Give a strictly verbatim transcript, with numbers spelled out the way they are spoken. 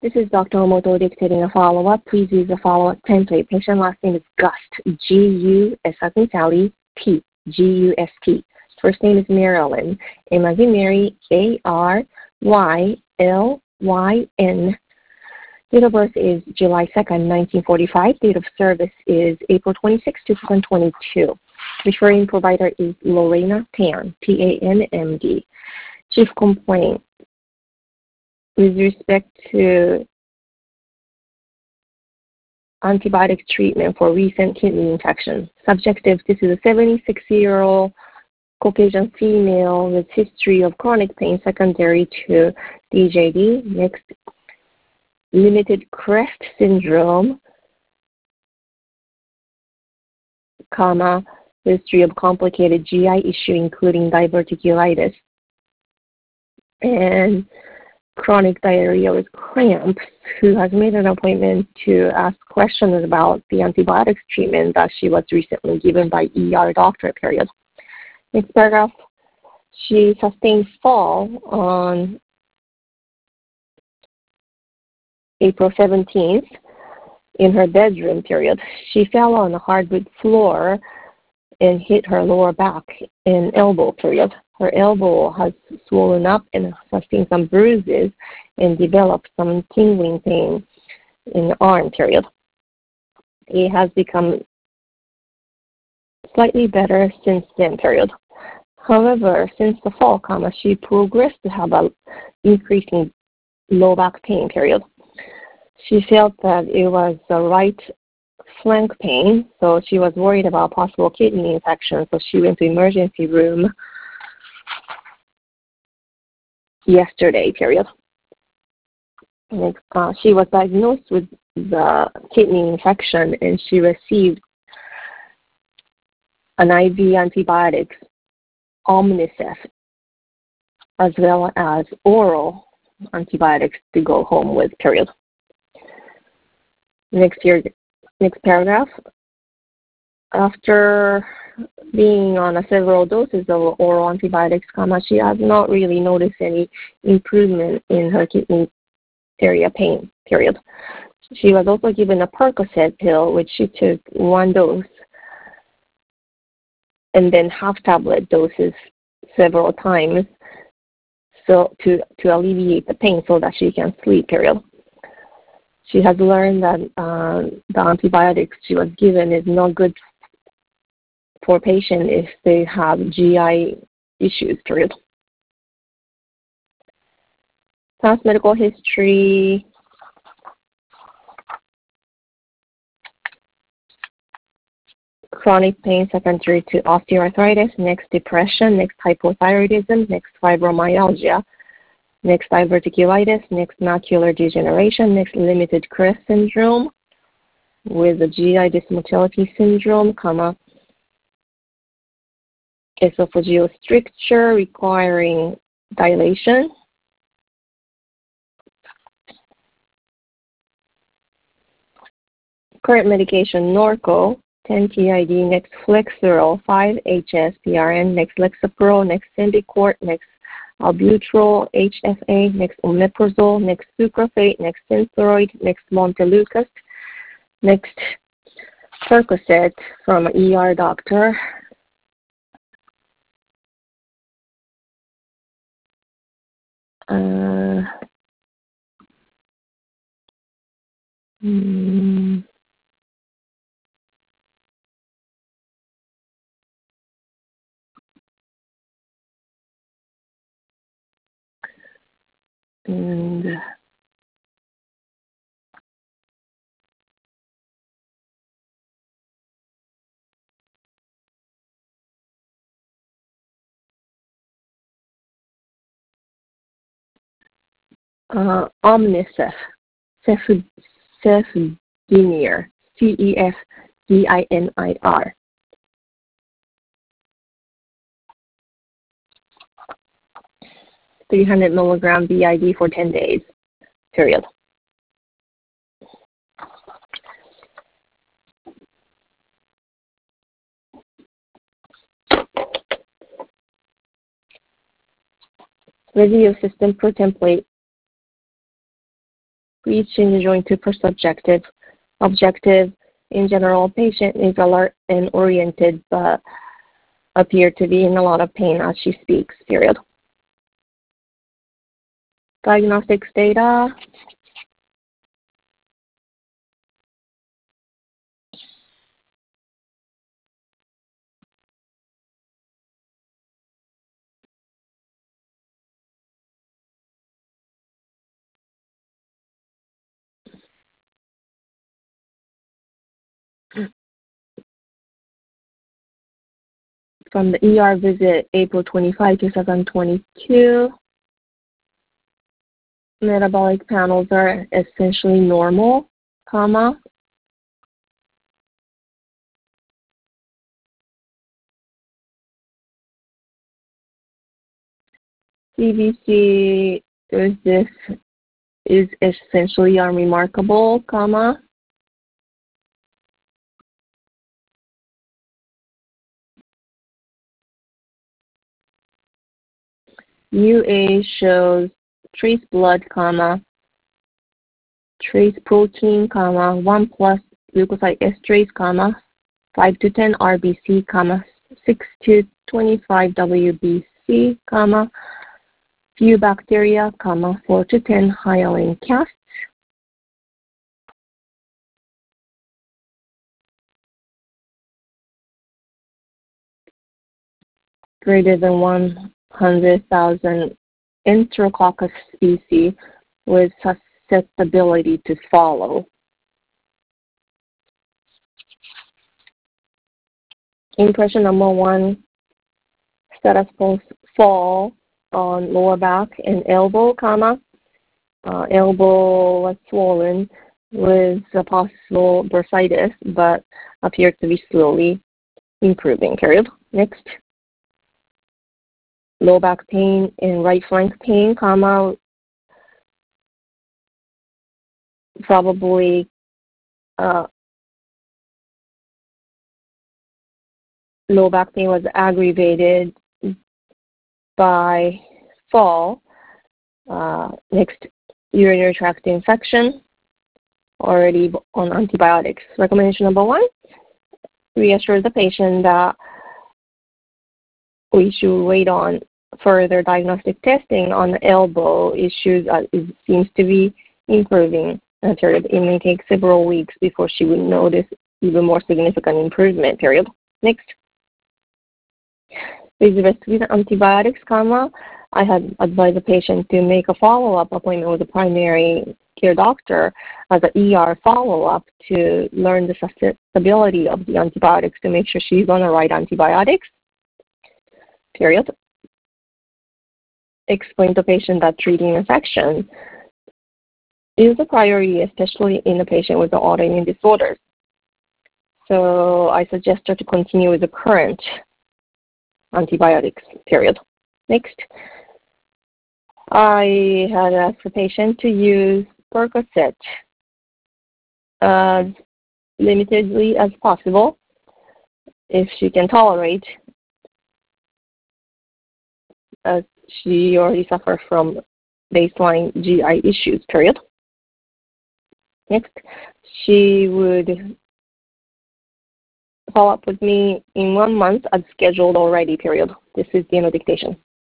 This is Doctor Omoto dictating a follow-up. Please use the follow-up template. Patient last name is Gust, G U S as in Sally, T, G U S T. First name is Marilyn, M as in Mary, A R Y L Y N. Date of birth is July second, nineteen forty-five. Date of service is April twenty-sixth, twenty twenty-two. Referring provider is Lorena Tan, T A N M D. Chief complaint with respect to antibiotic treatment for recent kidney infection. Subjective, this is a seventy-six-year-old Caucasian female with history of chronic pain secondary to D J D. Next, limited crest syndrome, comma, history of complicated G I issue including diverticulitis and chronic diarrhea with cramps, who has made an appointment to ask questions about the antibiotics treatment that she was recently given by E R doctor, period. Next paragraph, she sustained fall on April seventeenth in her bedroom, period. She fell on the hardwood floor and hit her lower back and elbow, period. Her elbow has swollen up and sustained some bruises and developed some tingling pain in the arm, period. It has become slightly better since then, period. However, since the fall, comma, she progressed to have an increasing low back pain, period. She felt that it was the right flank pain, so she was worried about possible kidney infection, so she went to emergency room yesterday, period. And, uh, she was diagnosed with the kidney infection and she received an I V antibiotics, Omnicef, as well as oral antibiotics to go home with, period. Next year, next paragraph. After being on a several doses of oral antibiotics, comma, she has not really noticed any improvement in her kidney area pain, period. She was also given a Percocet pill, which she took one dose and then half tablet doses several times so to, to alleviate the pain so that she can sleep, period. She has learned that uh, the antibiotics she was given is not good for patients if they have G I issues, period. Past medical history. Chronic pain secondary to osteoarthritis, next depression, next hypothyroidism, next fibromyalgia, next diverticulitis, next macular degeneration, next limited crest syndrome with the G I dysmotility syndrome, comma, esophageal stricture requiring dilation. Current medication, Norco, ten T I D, next Flexeril, five H S P R N, next Lexapro, next Symbicort, next Albuterol, H F A, next Omeprazole, next Sucralfate, next Synthroid, next Montelukast, next Percocet from an E R doctor. Uh, hmm. And uh, Omnicef, Cefdinir, C E F D I N I R. three hundred milligram B I D for ten days, period. Review system per template Please change the joint to per subjective. Objective, in general, patient is alert and oriented, but appear to be in a lot of pain as she speaks, period. Diagnostics data. From the E R visit, April twenty-fifth, twenty twenty-two. Metabolic panels are essentially normal, comma. C B C is this is essentially unremarkable, comma. U A shows trace blood, comma, trace protein, comma, one plus leukocyte esterase, comma, five to ten R B C, comma, six to twenty-five W B C, comma, few bacteria, comma, four to ten hyaline casts. Greater than one hundred thousand Enterococcus species with susceptibility to follow. Impression number one, status post fall on lower back and elbow, comma. Uh, elbow was swollen with a possible bursitis, but appeared to be slowly improving, period. Next. Low back pain and right flank pain, comma, probably uh, low back pain was aggravated by fall. Uh, next, urinary tract infection, already on antibiotics. Recommendation number one, reassure the patient that we should wait on further diagnostic testing on the elbow issues. Uh, it seems to be improving. Uh, period. It may take several weeks before she would notice even more significant improvement, period. Next. With respect to antibiotics, comma, I had advised the patient to make a follow-up appointment with the primary care doctor as an E R follow-up to learn the susceptibility of the antibiotics to make sure she's on the right antibiotics, period. Explain to the patient that treating infection is a priority, especially in a patient with autoimmune disorders. So I suggest her to continue with the current antibiotics, period. Next, I had asked the patient to use Percocet as limitedly as possible if she can tolerate, as she already suffers from baseline G I issues, period. Next, she would follow up with me in one month as scheduled already, period. This is the end of dictation.